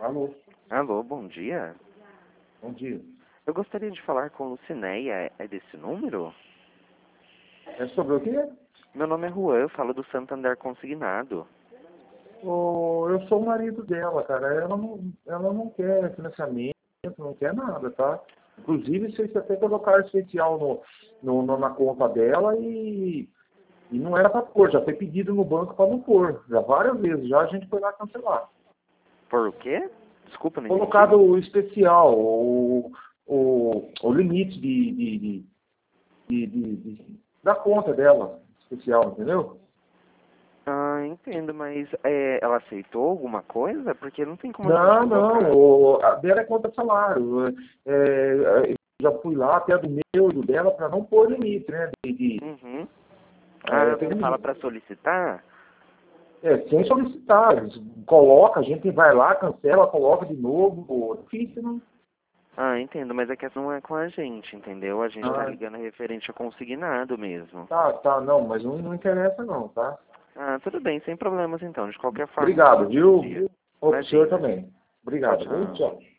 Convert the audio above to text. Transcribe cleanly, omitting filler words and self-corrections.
Alô, Alô, bom dia. bom dia. Eu gostaria de falar com Lucinéia. É desse número? É sobre o quê? Meu nome é Juan, eu falo do Santander Consignado. Eu sou o marido dela, cara. Ela não quer financiamento, não quer nada, tá? Inclusive, vocês até colocaram especial na conta dela e não era para pôr. Já foi pedido no banco para não pôr. Já várias vezes. Já a gente foi lá cancelar. Por o quê? Desculpa, não entendi. Colocado o especial, o limite da conta dela, especial, entendeu? Ah, entendo, mas ela aceitou alguma coisa? Porque não tem como a gente Não, colocar. não, a dela é contra salário. Já fui lá até do meu e do dela para não pôr limite, né? Uhum. Ah, Tem você fala limite. para solicitar? Sem solicitar. Coloca, a gente vai lá, cancela, coloca de novo. Pô, difícil, não? Ah, entendo, mas é que não é com a gente, entendeu? A gente tá Ah, ligando referente a consignado mesmo. tá, não, mas não interessa não, tá? Ah, tudo bem, sem problemas então. De qualquer forma, um Obrigado, ótimo viu? dia. Ô, pro senhor Imagina. também. Tchau, Obrigado, viu? tchau. Tchau.